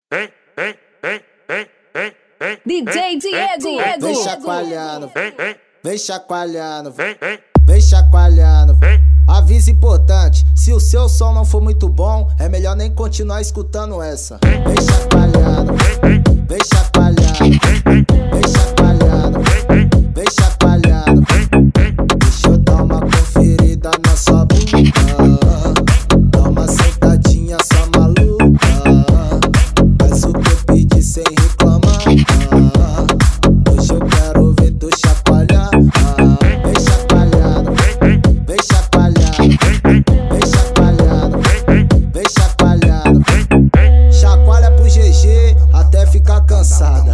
DJ Diego. Vem chacoalhando, vem chacoalhando, vem chacoalhando. Aviso importante, se o seu som não for muito bom, é melhor nem continuar escutando essa. Vem chacoalhando, vem chacoalhando, vem chacoalhando, vem chacoalhando. Deixa eu dar uma conferida na sua bunda, dá uma sentadinha só maluca, faz o que eu pedi sem reclamar. Hoje eu quero ver tu chacoalhar. Vem chacoalhando, vem chacoalhando, vem chacoalhando, vem chacoalhando. Chacoalha pro GG até ficar cansada.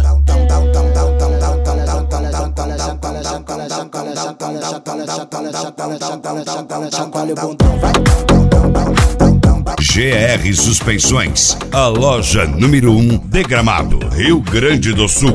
Chacoalha o bundão, vai. GR Suspensões, a loja número 1 de Gramado, Rio Grande do Sul.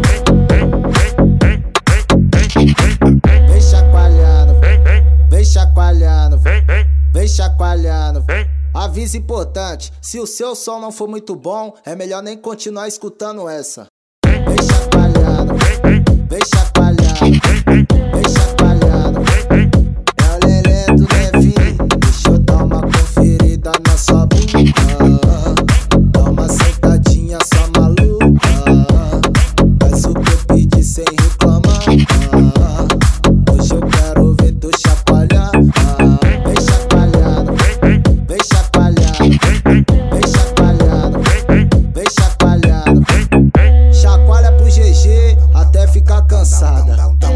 Vem chacoalhando, vem chacoalhando, vem chacoalhando. Aviso importante, se o seu som não for muito bom, é melhor nem continuar escutando essa. Vem chacoalhando, vem chacoalhando, vem chacoalhando. É o lelé do Levi, deixa eu dar uma conferida na sua bunda, dá uma sentadinha só maluca, faz o que eu pedi sem reclamar. Hoje eu quero ver tu chacoalhar. Vem chacoalhando, vem chacoalhando, vem chacoalhando, vem chacoalhando. Chacoalha pro GG até ficar cansada.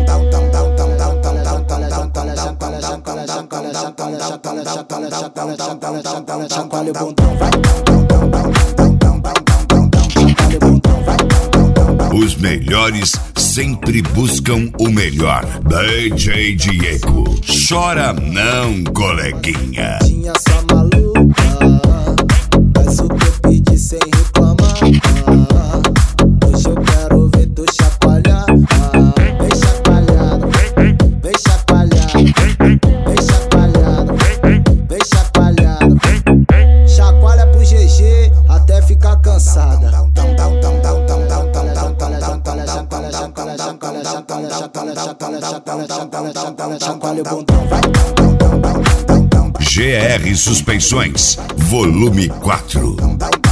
Chacoalha o bundão, vai. Chacoalha o bundão, vai. Os melhores sempre buscam o melhor. DJ Diego, chora não, coleguinha. Tinha só maluca, faz o que eu pedi sem reclamar. Hoje eu quero ver tu chacoalhar. Vem chacoalhando, vem chacoalhando, vem chacoalhando, vem chacoalhando. Chacoalha pro GG até ficar cansada. Chacoalha o bundão, vai. GR Suspensões, volume 4.